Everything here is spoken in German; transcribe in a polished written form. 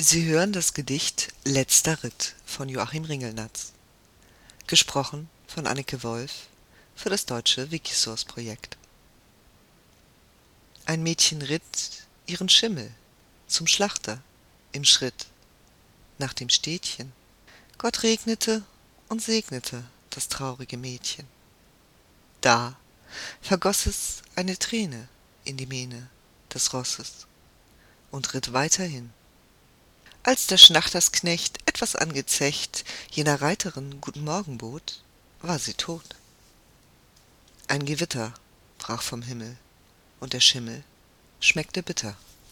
Sie hören das Gedicht »Letzter Ritt« von Joachim Ringelnatz, gesprochen von Anneke Wolf für das deutsche Wikisource-Projekt. Ein Mädchen ritt ihren Schimmel zum Schlachter im Schritt nach dem Städtchen. Gott regnete und segnete das traurige Mädchen. Da vergoß es eine Träne in die Mähne des Rosses und ritt weiterhin. Als der Schnachtersknecht, etwas angezecht, jener Reiterin guten Morgen bot, war sie tot. Ein Gewitter brach vom Himmel, und der Schimmel schmeckte bitter.